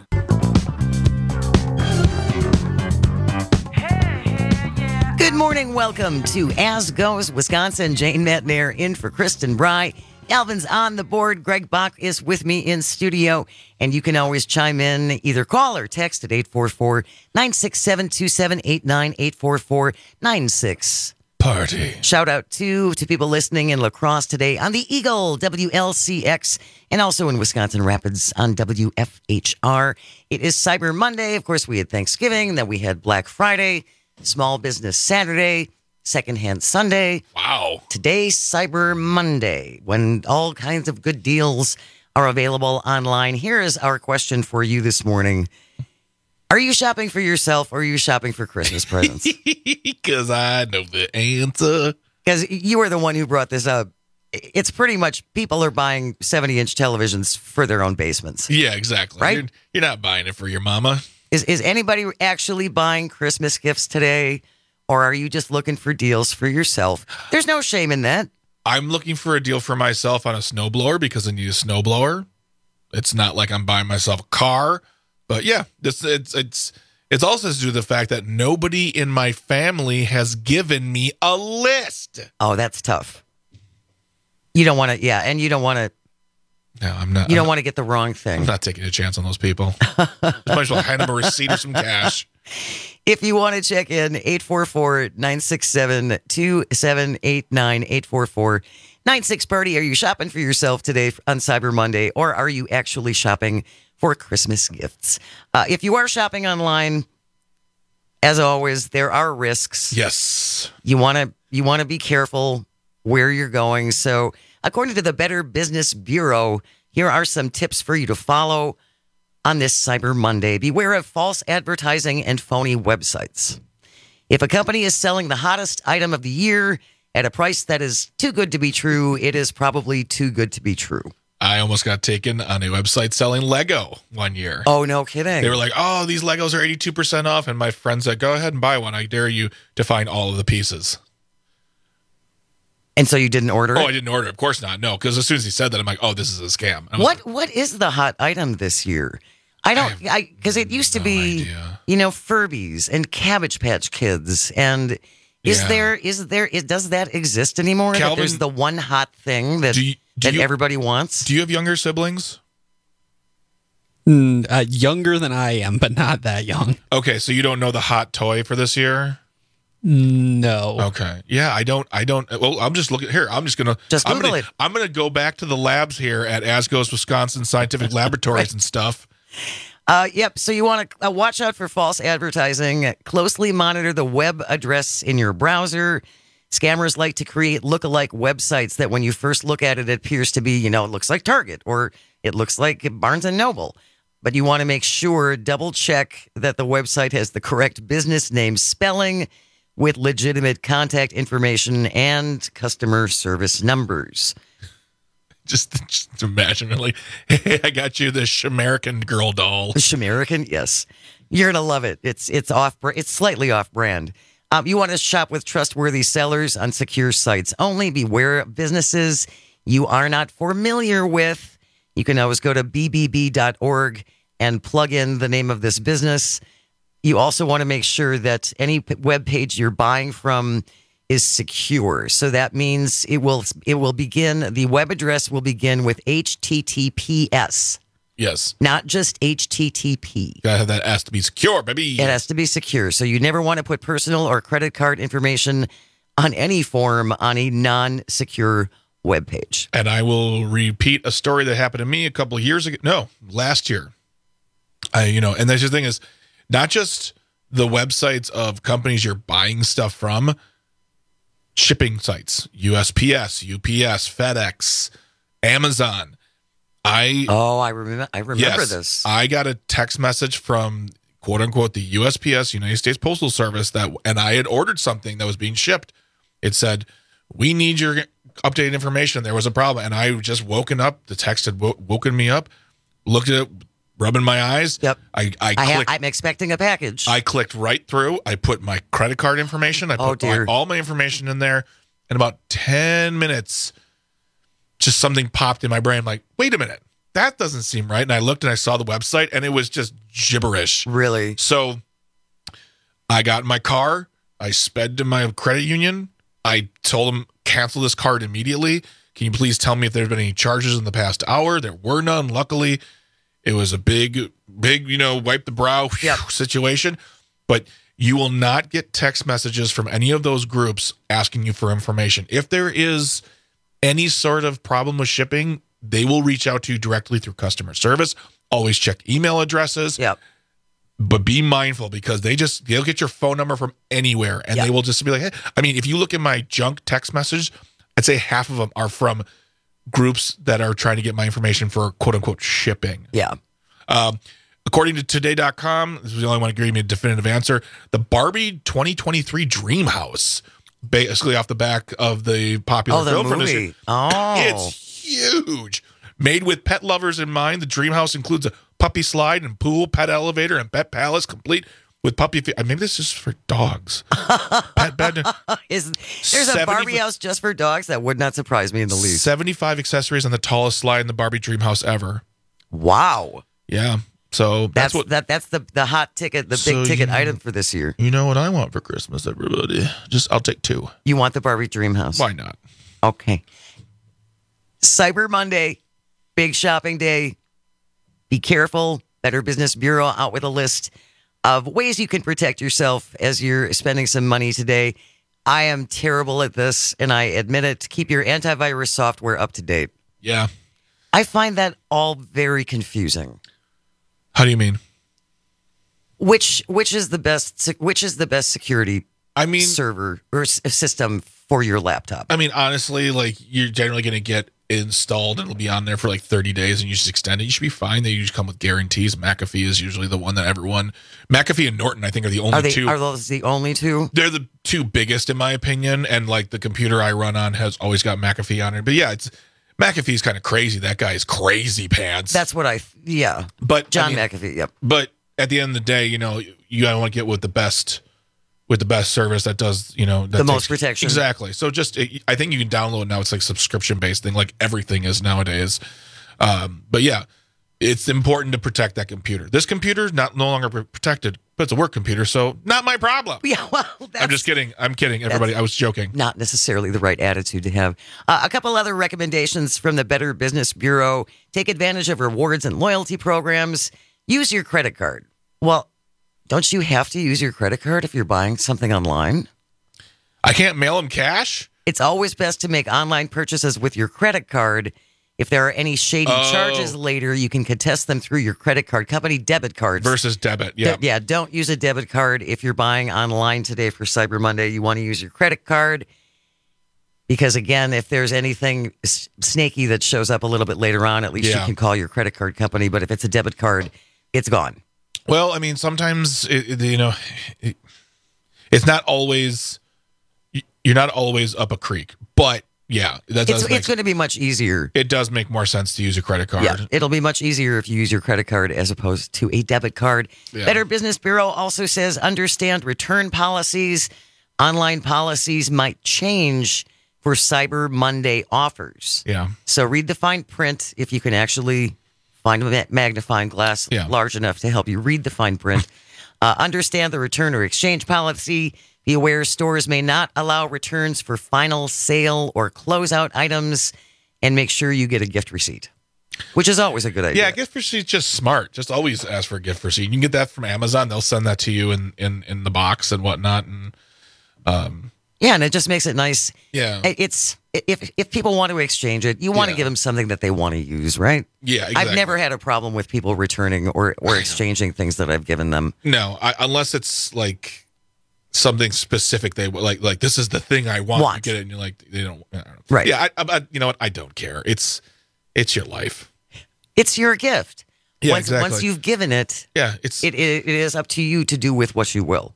Good morning. Welcome to As Goes Wisconsin. Jane Metnair in for Kristen Bry. Alvin's on the board. Greg Bach is with me in studio. And you can always chime in, either call or text at 844-967-2789, 844-96. Party. Shout out to people listening in La Crosse today on the Eagle, WLCX, and also in Wisconsin Rapids on WFHR. It is Cyber Monday. Of course, we had Thanksgiving, then we had Black Friday, Small Business Saturday, Secondhand Sunday. Wow. Today's Cyber Monday, when all kinds of good deals are available online. Here is our question for you this morning. Are you shopping for yourself or are you shopping for Christmas presents? Because I know the answer. Because you were the one who brought this up. It's pretty much people are buying 70-inch televisions for their own basements. Yeah, exactly. Right? You're not buying it for your mama. Is anybody actually buying Christmas gifts today? Or are you just looking for deals for yourself? There's no shame in that. I'm looking for a deal for myself on a snowblower because I need a snowblower. It's not like I'm buying myself a car. But yeah, it's also to do with the fact that nobody in my family has given me a list. Oh, that's tough. You don't want to, yeah, and you don't want to. No, I'm not. You don't want to get the wrong thing. I'm not taking a chance on those people. Might as well hand them a receipt or some cash. If you want to check in, 844-967-2789, 844-96-PARTY. Are you shopping for yourself today on Cyber Monday, or are you actually shopping for Christmas gifts? If you are shopping online, as always, there are risks. Yes. You want to be careful where you're going. So, according to the Better Business Bureau, here are some tips for you to follow on this Cyber Monday. Beware of false advertising and phony websites. If a company is selling the hottest item of the year at a price that is too good to be true, it is probably too good to be true. I almost got taken on a website selling Lego one year. Oh, no kidding. They were like, oh, these Legos are 82% off. And my friend said, go ahead and buy one. I dare you to find all of the pieces. And so you didn't order it? Oh, I didn't order it. Of course not. No, because as soon as he said that, I'm like, oh, this is a scam. What is the hot item this year? Because it used to be, Furbies and Cabbage Patch Kids. And does that exist anymore? Calvin, that there's the one hot thing that everybody wants? Do you have younger siblings? Younger than I am, but not that young. Okay, so you don't know the hot toy for this year? No. Okay. Yeah, I don't. Well, I'm just looking here. I'm just gonna Google it. I'm gonna go back to the labs here at Asgo's Wisconsin Scientific Laboratories and stuff. Yep. So you want to watch out for false advertising. Closely monitor the web address in your browser. Scammers like to create look-alike websites that when you first look at it, it appears to be, it looks like Target or it looks like Barnes & Noble. But you want to make sure, double check that the website has the correct business name spelling with legitimate contact information and customer service numbers. Just imagine, like, hey, I got you this Shamerican girl doll. Shamerican, yes. You're going to love it. It's slightly off-brand. You want to shop with trustworthy sellers on secure sites only. Beware of businesses you are not familiar with. You can always go to bbb.org and plug in the name of this business. You also want to make sure that any web page you're buying from is secure. So that means the web address will begin with HTTPS. Yes. Not just HTTP. That has to be secure, baby. It has to be secure. So you never want to put personal or credit card information on any form on a non-secure web page. And I will repeat a story that happened to me a couple of years ago. No, last year. And that's the thing is, not just the websites of companies you're buying stuff from, shipping sites, USPS, UPS, FedEx, Amazon. I remember this. I got a text message from quote unquote the USPS, United States Postal Service, and I had ordered something that was being shipped. It said, "We need your updated information." There was a problem, and I just woken up. The text had woken me up. Looked at it. rubbing my eyes. Yep. I'm expecting a package. I clicked right through. I put my credit card information. I put all my information in there. In about 10 minutes, just something popped in my brain. I'm like, wait a minute. That doesn't seem right. And I looked and I saw the website, and it was just gibberish. Really? So I got in my car. I sped to my credit union. I told them, cancel this card immediately. Can you please tell me if there's been any charges in the past hour? There were none. Luckily, it was a big, wipe the brow situation. But you will not get text messages from any of those groups asking you for information. If there is any sort of problem with shipping, they will reach out to you directly through customer service. Always check email addresses. Yep. But be mindful, because they'll get your phone number from anywhere, and they will just be like, hey. I mean, if you look at my junk text message, I'd say half of them are from groups that are trying to get my information for quote unquote shipping. Yeah. According to today.com, this is the only one giving me a definitive answer. The Barbie 2023 Dream House, basically off the back of the popular film from this year. It's huge. Made with pet lovers in mind, the Dream House includes a puppy slide and pool, pet elevator, and pet palace, complete with puppy. Maybe this is for dogs. Pet bed. There's a Barbie house just for dogs? That would not surprise me in the least. 75 accessories on the tallest slide in the Barbie Dream House ever. Wow. Yeah. So that's the hot ticket, the big ticket item for this year. You know what I want for Christmas, everybody? I'll take 2. You want the Barbie Dream House? Why not? Okay. Cyber Monday, big shopping day. Be careful. Better Business Bureau out with a list of ways you can protect yourself as you're spending some money today. I am terrible at this, and I admit it. Keep your antivirus software up to date. Yeah. I find that all very confusing. How do you mean? Which is the best security server or system for your laptop? I mean, honestly, like, you're generally going to get installed and it'll be on there for like 30 days and you just extend it. You should be fine. They usually come with guarantees. McAfee is usually the one that McAfee and Norton, I think, are the only two. Are those the only two? They're the two biggest in my opinion. And like the computer I run on has always got McAfee on it. But yeah, McAfee's kind of crazy. That guy is crazy pants. That's what But John McAfee, yep. But at the end of the day, you gotta want to get with the best service that does, the most protection. Exactly. So I think you can download now. It's like subscription-based thing, like everything is nowadays. But yeah, it's important to protect that computer. This computer is no longer protected, but it's a work computer, so not my problem. Yeah, well, I'm just kidding. I'm kidding, everybody. I was joking. Not necessarily the right attitude to have. A couple other recommendations from the Better Business Bureau. Take advantage of rewards and loyalty programs. Use your credit card. Well, don't you have to use your credit card if you're buying something online? I can't mail them cash? It's always best to make online purchases with your credit card. If there are any shady charges later, you can contest them through your credit card company. Debit cards. Versus debit, yeah. Yeah, don't use a debit card if you're buying online today for Cyber Monday. You want to use your credit card because, again, if there's anything snaky that shows up a little bit later on, at least you can call your credit card company. But if it's a debit card, it's gone. Well, I mean, sometimes, it's not always, you're not always up a creek, but yeah, it's going to be much easier. It does make more sense to use a credit card. Yeah, it'll be much easier if you use your credit card as opposed to a debit card. Yeah. Better Business Bureau also says, understand return policies. Online policies might change for Cyber Monday offers. Yeah. So read the fine print if you can actually find a magnifying glass large enough to help you read the fine print. Understand the return or exchange policy. Be aware stores may not allow returns for final sale or closeout items. And make sure you get a gift receipt, which is always a good idea. Yeah, gift receipt is just smart. Just always ask for a gift receipt. You can get that from Amazon. They'll send that to you in the box and whatnot. And yeah, and it just makes it nice. Yeah. It's if people want to exchange it, you want to give them something that they want to use, right? Yeah, exactly. I've never had a problem with people returning or exchanging things that I've given them. No, unless it's like something specific they like this is the thing I want. You get it and you're like, they don't. I don't know. Right. Yeah, I you know what? I don't care. It's your life. It's your gift. Yeah, exactly. Once you've given it, it is up to you to do with what you will.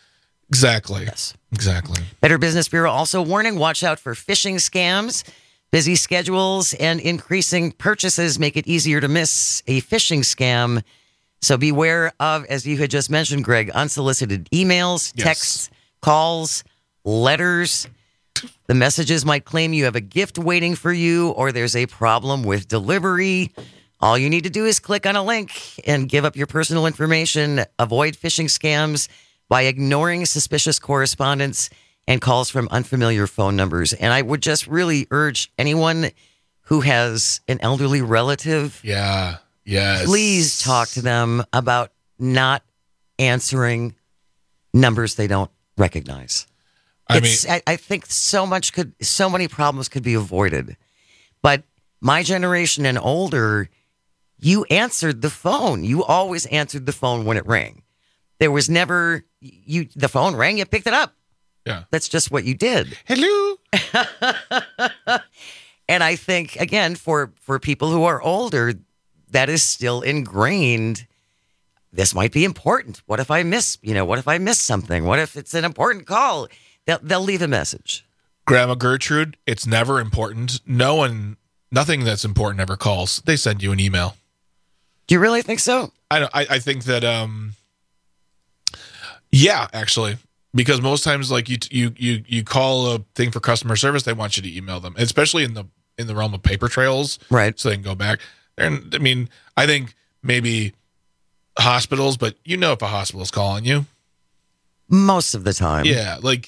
Exactly. Yes. Exactly. Better Business Bureau also warning, watch out for phishing scams. Busy schedules and increasing purchases make it easier to miss a phishing scam. So beware of, as you had just mentioned, Greg, unsolicited emails, texts, calls, letters. The messages might claim you have a gift waiting for you or there's a problem with delivery. All you need to do is click on a link and give up your personal information. Avoid phishing scams by ignoring suspicious correspondence and calls from unfamiliar phone numbers. And I would just really urge anyone who has an elderly relative, please talk to them about not answering numbers they don't recognize. I think so many problems could be avoided. But my generation and older, you answered the phone. You always answered the phone when it rang. There was never the phone rang, you picked it up. Yeah. That's just what you did. Hello. And I think, again, for people who are older, that is still ingrained. This might be important. What if I miss something? What if it's an important call? They'll leave a message. Grandma Gertrude, it's never important. Nothing that's important ever calls. They send you an email. Do you really think so? I think that, yeah, actually. Because most times, like you call a thing for customer service, they want you to email them, especially in the realm of paper trails, right? So they can go back. And I mean, I think maybe hospitals, but if a hospital is calling you, most of the time, yeah. Like,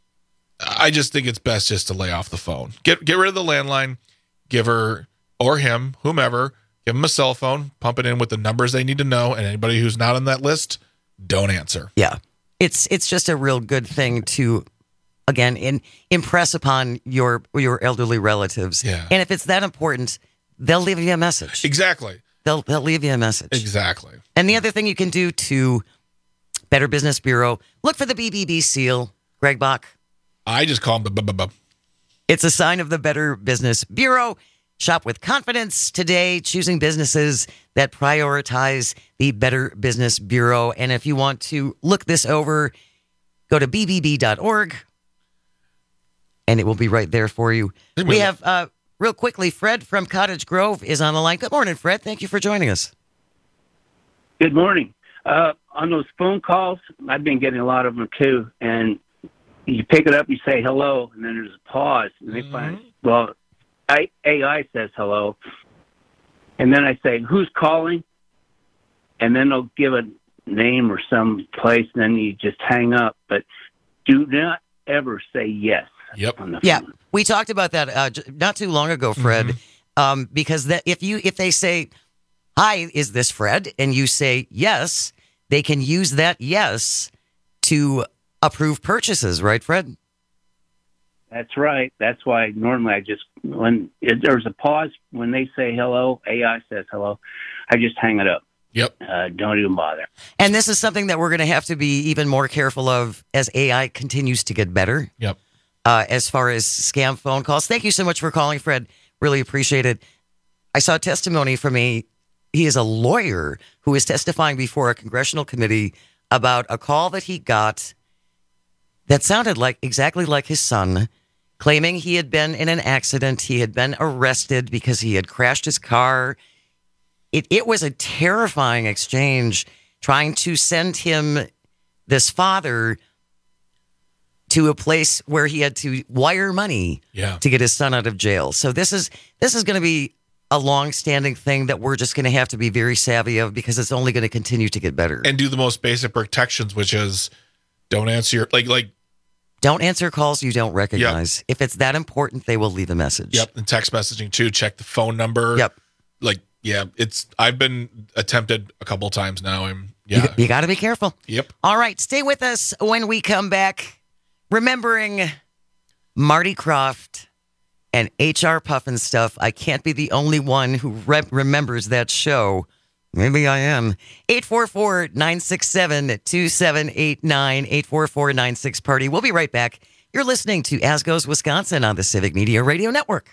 I just think it's best just to lay off the phone. Get rid of the landline. Give her or him, whomever, give them a cell phone. Pump it in with the numbers they need to know, and anybody who's not on that list, don't answer. Yeah. It's just a real good thing to, again, impress upon your elderly relatives. Yeah. And if it's that important, they'll leave you a message. Exactly. They'll leave you a message. Exactly. And the other thing you can do to Better Business Bureau, look for the BBB seal, Greg Bach. I just call them the It's a sign of the Better Business Bureau. Shop with confidence today, choosing businesses that prioritize the Better Business Bureau. And if you want to look this over, go to bbb.org, and it will be right there for you. We have, real quickly, Fred from Cottage Grove is on the line. Good morning, Fred. Thank you for joining us. Good morning. On those phone calls, I've been getting a lot of them, too. And you pick it up, you say hello, and then there's a pause. And they find, AI says hello, and then I say, who's calling? And then they'll give a name or some place, and then you just hang up. But do not ever say yes. Yep. On the yeah, phone. we talked about that not too long ago, Fred, because if they say, hi, is this Fred? And you say yes, they can use that yes to approve purchases, right, Fred? That's right. That's why normally when there's a pause, when they say hello, AI says hello, I just hang it up. Yep. Don't even bother. And this is something that we're going to have to be even more careful of as AI continues to get better. Yep. As far as scam phone calls. Thank you so much for calling, Fred. Really appreciate it. I saw testimony from he is a lawyer who is testifying before a congressional committee about a call that he got that sounded exactly like his son, claiming he had been in an accident. He had been arrested because he had crashed his car. It was a terrifying exchange, trying to send him, this father, to a place where he had to wire money to get his son out of jail. So this is going to be a long-standing thing that we're just going to have to be very savvy of, because it's only going to continue to get better. And do the most basic protections, which is don't answer your don't answer calls you don't recognize. Yep. If it's that important, they will leave a message. Yep. And text messaging too. Check the phone number. Yep. I've been attempted a couple times now. And you got to be careful. Yep. All right. Stay with us when we come back. Remembering Marty Krofft and HR Pufnstuf. I can't be the only one who remembers that show. Maybe I am. 844-967-2789, 844-96-PARTY. We'll be right back. You're listening to As Goes Wisconsin on the Civic Media Radio Network.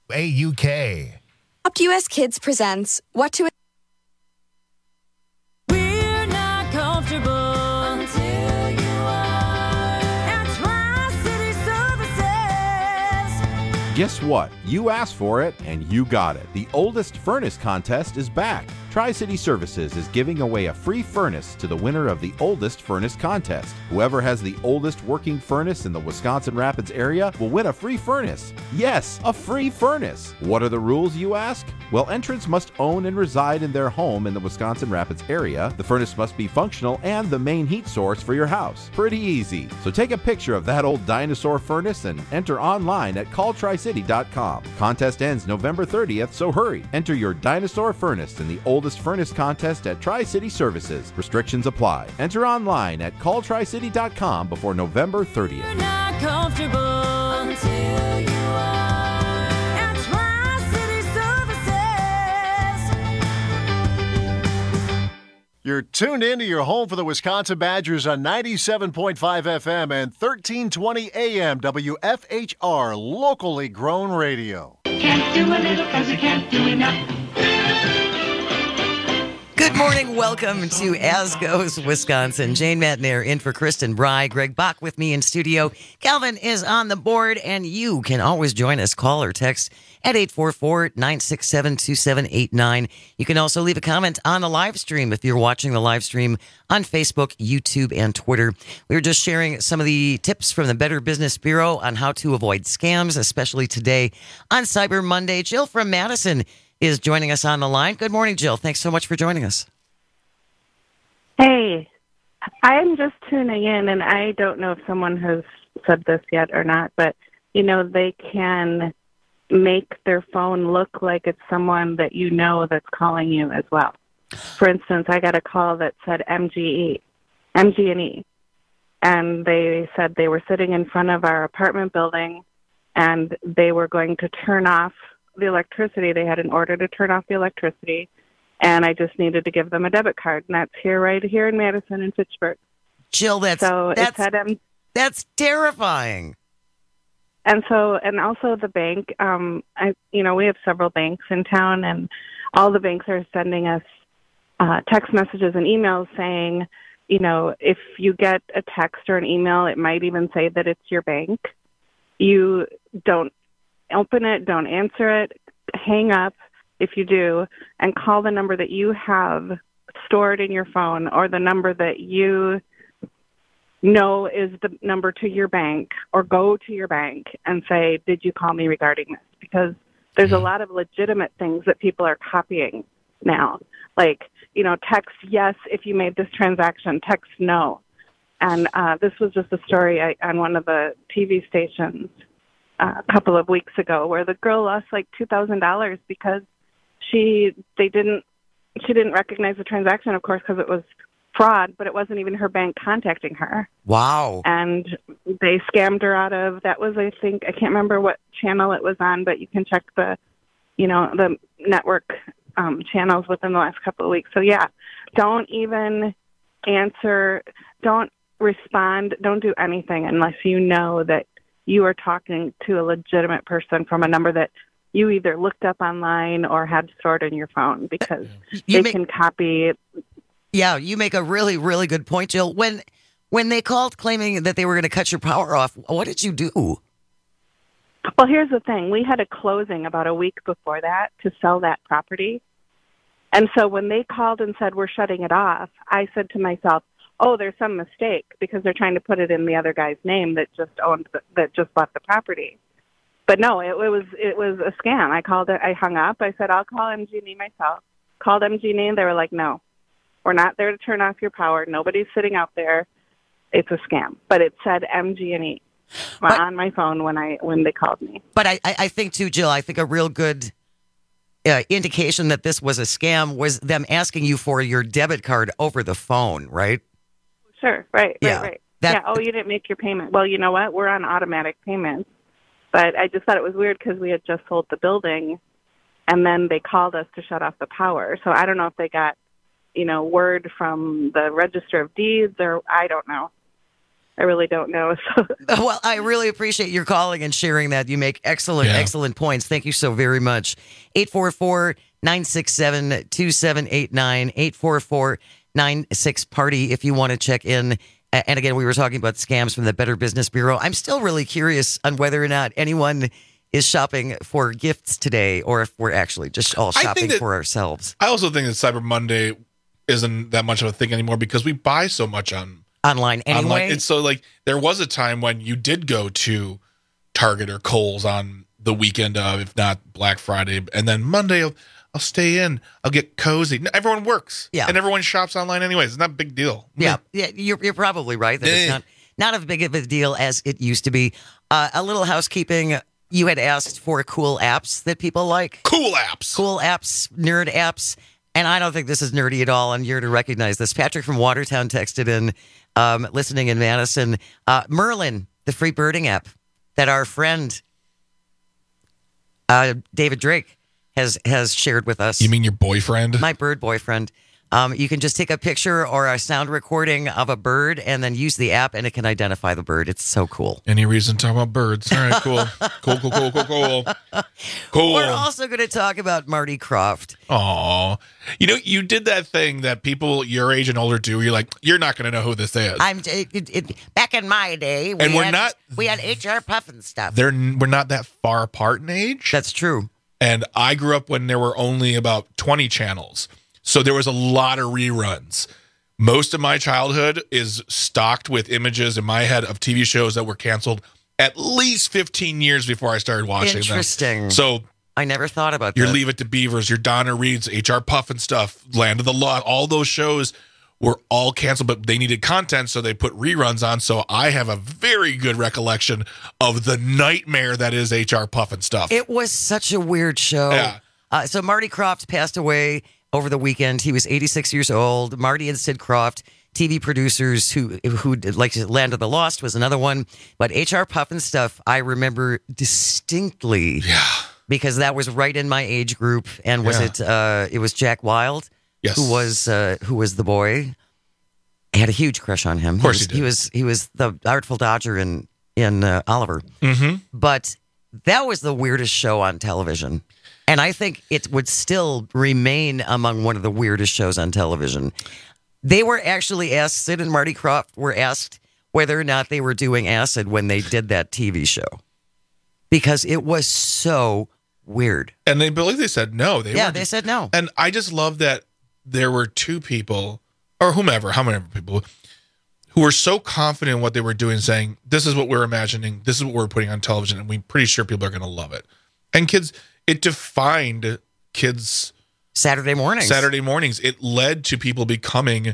AUK. Adopt US Kids presents What to We're not comfortable until you are at Tri-City Services. Guess what? You asked for it and you got it. The oldest furnace contest is back. Tri-City Services is giving away a free furnace to the winner of the oldest furnace contest. Whoever has the oldest working furnace in the Wisconsin Rapids area will win a free furnace. Yes, a free furnace. What are the rules, you ask? Well, entrants must own and reside in their home in the Wisconsin Rapids area. The furnace must be functional and the main heat source for your house. Pretty easy. So take a picture of that old dinosaur furnace and enter online at calltricity.com. Contest ends November 30th, so hurry. Enter your dinosaur furnace in the oldest furnace contest at Tri-City Services. Restrictions apply. Enter online at calltricity.com before November 30th. You're not comfortable until you are at Tri-City Services. You're tuned into your home for the Wisconsin Badgers on 97.5 FM and 1320 AM WFHR, locally grown radio. Can't do a little 'cause you can't do enough. Good morning. Welcome to As Goes Wisconsin. Jane Matnair in for Kristen Bry. Greg Bach with me in studio. Calvin is on the board, and you can always join us. Call or text at 844-967-2789. You can also leave a comment on the live stream if you're watching the live stream on Facebook, YouTube, and Twitter. We were just sharing some of the tips from the Better Business Bureau on how to avoid scams, especially today on Cyber Monday. Jill from Madison is joining us on the line. Good morning, Jill. Thanks so much for joining us. Hey, I'm just tuning in, and I don't know if someone has said this yet or not, but, you know, they can make their phone look like it's someone that you know that's calling you as well. For instance, I got a call that said MG&E, and they said they were sitting in front of our apartment building, and they were going to turn off the electricity. They had an order to turn off the electricity, and I just needed to give them a debit card, and that's right here in Madison and Fitchburg. Jill, that's terrifying. And also the bank. We have several banks in town, and all the banks are sending us text messages and emails saying, you know, if you get a text or an email, it might even say that it's your bank. You don't open it, don't answer it, hang up if you do, and call the number that you have stored in your phone or the number that you know is the number to your bank, or go to your bank and say, did you call me regarding this? Because there's a lot of legitimate things that people are copying now. Like, you know, text yes if you made this transaction, text no. And this was just a story on one of the TV stations a couple of weeks ago where the girl lost like $2,000 because she didn't recognize the transaction, of course, because it was fraud, but it wasn't even her bank contacting her. Wow. And they scammed her out of, that was, I think, I can't remember what channel it was on, but you can check the network channels within the last couple of weeks. So yeah, don't even answer, don't respond, don't do anything unless you know that you are talking to a legitimate person from a number that you either looked up online or had stored in your phone, because they can copy. Yeah, you make a really, really good point, Jill. When they called claiming that they were going to cut your power off, what did you do? Well, here's the thing. We had a closing about a week before that to sell that property. And so when they called and said, we're shutting it off, I said to myself, oh, there's some mistake, because they're trying to put it in the other guy's name that just bought the property. But no, it was a scam. I called it. I hung up. I said, I'll call MG&E myself. Called MG&E, and they were like, no, we're not there to turn off your power. Nobody's sitting out there. It's a scam. But it said MG&E on my phone when they called me. But I think too, Jill, I think a real good indication that this was a scam was them asking you for your debit card over the phone, right? Sure. Right. Yeah. Oh, you didn't make your payment. Well, you know what? We're on automatic payments. But I just thought it was weird because we had just sold the building, and then they called us to shut off the power. So I don't know if they got, word from the Register of Deeds, or I don't know. I really don't know. So. Well, I really appreciate your calling and sharing that. You make excellent points. Thank you so very much. 844-967-2789, 844-96-PARTY if you want to check in. And again, we were talking about scams from the Better Business Bureau. I'm still really curious on whether or not anyone is shopping for gifts today or if we're actually just all shopping for ourselves. I also think that Cyber Monday isn't that much of a thing anymore because we buy so much online anyway. It's so like there was a time when you did go to Target or Kohl's on the weekend of, if not Black Friday, and then Monday I'll stay in. I'll get cozy. Everyone works, and everyone shops online anyways. It's not a big deal. Yeah, you're probably right that it's not as big of a deal as it used to be. A little housekeeping. You had asked for cool apps that people like. Cool apps, nerd apps. And I don't think this is nerdy at all, and you're to recognize this. Patrick from Watertown texted in, listening in Madison. Merlin, the free birding app that our friend David Drake has shared with us. You mean your boyfriend? My bird boyfriend. You can just take a picture or a sound recording of a bird and then use the app, and it can identify the bird. It's so cool. Any reason to talk about birds? All right, cool. Cool. We're also going to talk about Marty Krofft. Aw. You know, you did that thing that people your age and older do. You're like, you're not going to know who this is. Back in my day, we had HR Puffin stuff. We're not that far apart in age. That's true. And I grew up when there were only about 20 channels. So there was a lot of reruns. Most of my childhood is stocked with images in my head of TV shows that were canceled at least 15 years before I started watching Interesting. them. So I never thought about your that. Leave It to Beavers, your Donna Reed's, HR Puffin stuff, Land of the Lost, all those shows were all canceled, but they needed content, so they put reruns on. So I have a very good recollection of the nightmare that is HR Puffin stuff. It was such a weird show. Yeah. So Marty Krofft passed away over the weekend. He was 86 years old. Marty and Sid Krofft, TV producers who like Land of the Lost was another one. But HR Puffin stuff, I remember distinctly. Yeah. Because that was right in my age group. And it was Jack Wilde, yes, who was the boy. I had a huge crush on him. Of course he was the Artful Dodger in Oliver. Mm-hmm. But that was the weirdest show on television. And I think it would still remain among one of the weirdest shows on television. They were actually asked, Sid and Marty Krofft were asked whether or not they were doing acid when they did that TV show. Because it was so weird. And they believe they said no. They said no. And I just love that there were two people, or how many people, who were so confident in what they were doing, saying, this is what we're imagining, this is what we're putting on television, and we're pretty sure people are going to love it. And kids... It defined kids' Saturday mornings. It led to people becoming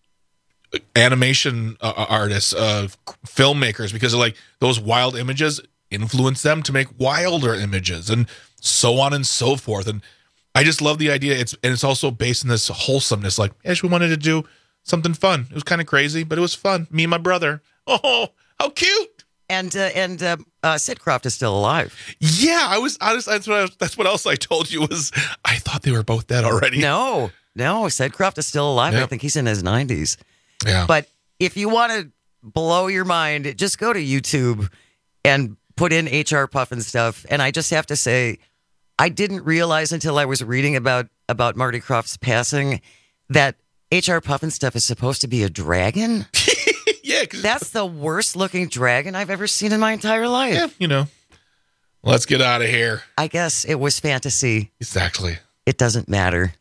animation artists, filmmakers, because like those wild images influenced them to make wilder images, and so on and so forth. And I just love the idea. It's also based in this wholesomeness. Like, we wanted to do something fun. It was kind of crazy, but it was fun. Me and my brother. Oh, how cute! And Sid Krofft is still alive. Yeah, I was honest. That's what else I told you was I thought they were both dead already. No, Sid Krofft is still alive. Yep. I think he's in his 90s. Yeah. But if you want to blow your mind, just go to YouTube and put in HR Puffin stuff. And I just have to say, I didn't realize until I was reading about Marty Krofft's passing that HR Puffin stuff is supposed to be a dragon. Yeah, that's the worst looking dragon I've ever seen in my entire life. Yeah, let's get out of here. I guess it was fantasy. Exactly. It doesn't matter.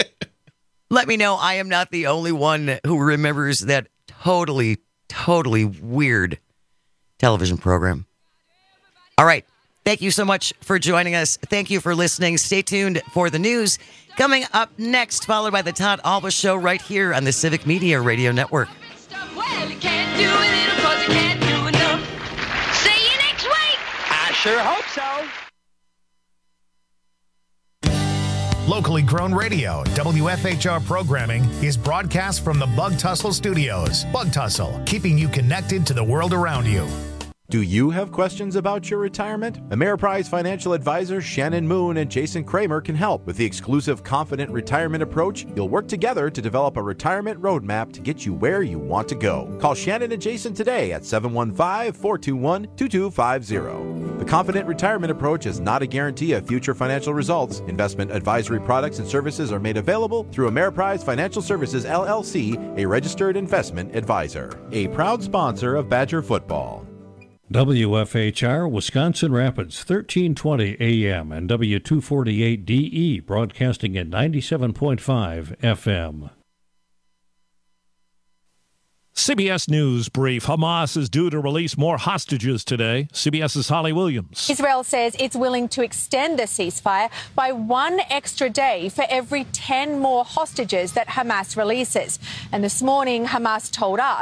Let me know. I am not the only one who remembers that totally, totally weird television program. All right. Thank you so much for joining us. Thank you for listening. Stay tuned for the news coming up next, followed by the Todd Alba Show right here on the Civic Media Radio Network. Well, you can't do a little because you can't do enough. See you next week. I sure hope so. Locally grown radio, WFHR programming is broadcast from the Bug Tussle Studios. Bug Tussle, keeping you connected to the world around you. Do you have questions about your retirement? Ameriprise financial advisors Shannon Moon and Jason Kramer can help. With the exclusive Confident Retirement approach, you'll work together to develop a retirement roadmap to get you where you want to go. Call Shannon and Jason today at 715-421-2250. The Confident Retirement approach is not a guarantee of future financial results. Investment advisory products and services are made available through Ameriprise Financial Services, LLC, a registered investment advisor. A proud sponsor of Badger football. WFHR, Wisconsin Rapids, 1320 AM and W248DE, broadcasting at 97.5 FM. CBS News brief. Hamas is due to release more hostages today. CBS's Holly Williams. Israel says it's willing to extend the ceasefire by one extra day for every 10 more hostages that Hamas releases. And this morning, Hamas told us